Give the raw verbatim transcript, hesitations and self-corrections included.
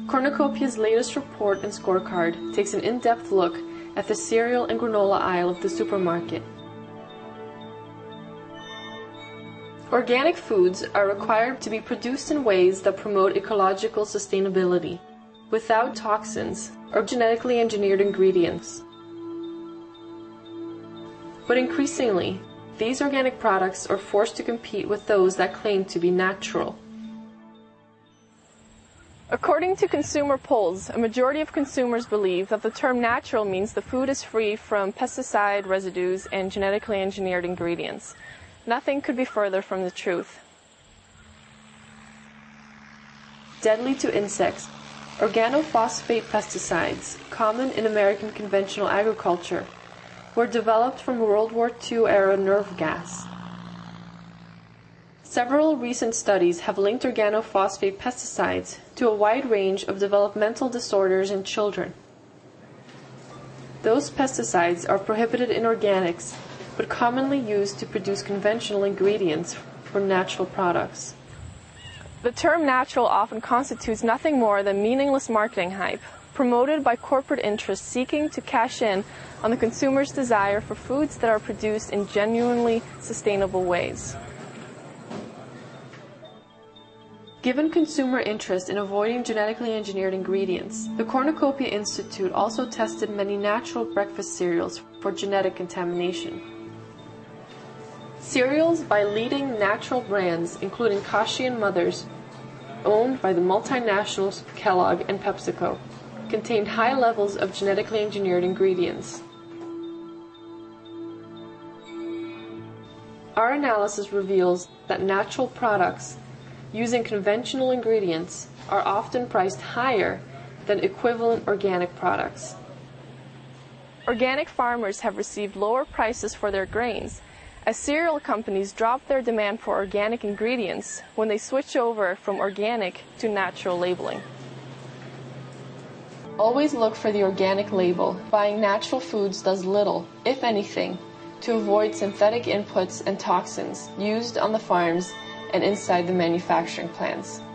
Cornucopia's latest report and scorecard takes an in-depth look at the cereal and granola aisle of the supermarket. Organic foods are required to be produced in ways that promote ecological sustainability, without toxins or genetically engineered ingredients. But increasingly, these organic products are forced to compete with those that claim to be natural. According to consumer polls, a majority of consumers believe that the term natural means the food is free from pesticide residues and genetically engineered ingredients. Nothing could be further from the truth. Deadly to insects, organophosphate pesticides, common in American conventional agriculture, were developed from World War Two era nerve gas. Several recent studies have linked organophosphate pesticides to a wide range of developmental disorders in children. Those pesticides are prohibited in organics, but commonly used to produce conventional ingredients for natural products. The term natural often constitutes nothing more than meaningless marketing hype, promoted by corporate interests seeking to cash in on the consumer's desire for foods that are produced in genuinely sustainable ways. Given consumer interest in avoiding genetically engineered ingredients, the Cornucopia Institute also tested many natural breakfast cereals for genetic contamination. Cereals by leading natural brands, including Kashi and Mother's, owned by the multinationals Kellogg and PepsiCo, contained high levels of genetically engineered ingredients. Our analysis reveals that natural products using conventional ingredients are often priced higher than equivalent organic products. Organic farmers have received lower prices for their grains, as cereal companies drop their demand for organic ingredients when they switch over from organic to natural labeling. Always look for the organic label. Buying natural foods does little, if anything, to avoid synthetic inputs and toxins used on the farms and inside the manufacturing plants.